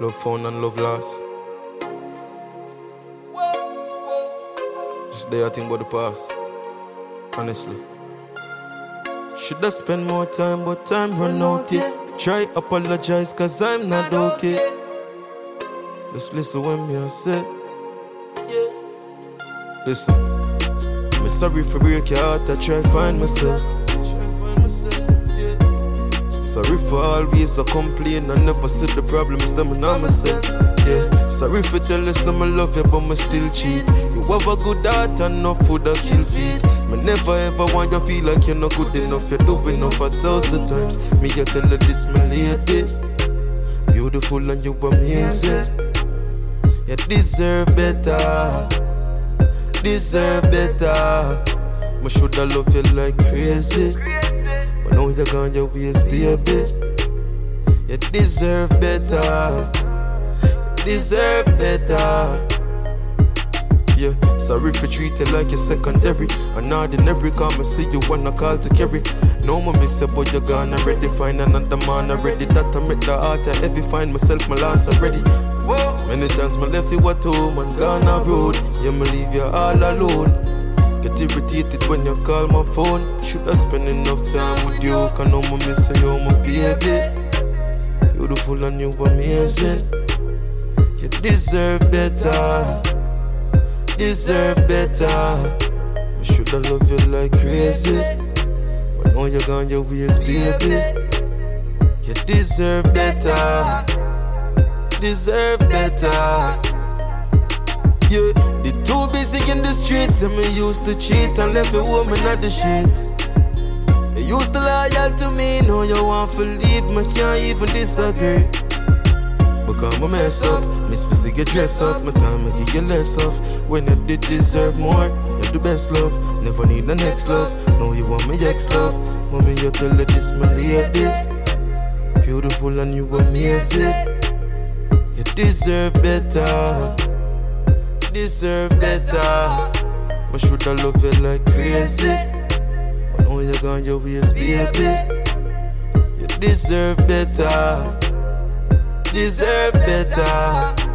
Love found and love lost. Just there I think about the past. Honestly. Should I spend more time, but time run out, yeah. Try apologize, cause I'm not okay. Just listen when me I say. Listen. I'm sorry for break your heart, I try find myself. Sorry for always I complain, I never said the problem is them and I'm myself. Yeah, sorry for tell you some I love you, but me still cheat. You have a good heart and enough food that kill feet. Me never ever want you feel like you're not good enough. You're doing enough 1,000 times. Me I tell you this, my lady. Beautiful and you amazing. You deserve better. Deserve better. Me shoulda love you like crazy. But now you're gone your ways, baby. You deserve better. You deserve better. Yeah, sorry for treat you like you're secondary. An ordinary, come and see you wanna call to carry. No more miss you, but you're gone already. Find another man already. That I make the heart I heavy. Find myself, my last already. Many times my left you at home and gone a road. Yeah, me leave you all alone. Get irritated when you call my phone. Should I spend enough time with you? Can no more miss you, my baby. Beautiful and you amazing. You deserve better. Deserve better. I shoulda love you like crazy. But now you're gone your ways, baby. You deserve better. Deserve better. Yeah, they too busy in the streets. And me used to cheat and left a woman at the streets. You used to loyal to me, now you want to leave. Me can't even disagree. Because I mess up, miss physique get dress up. My time I give you less off. When you did deserve more, you're the best love. Never need the next love. Now you want me ex love. Mommy, you tell her this my lady. Beautiful and you amazing. You deserve better. Deserve better. I shoulda love you like crazy. But now you're gone your ways, baby. You deserve better. Deserve better.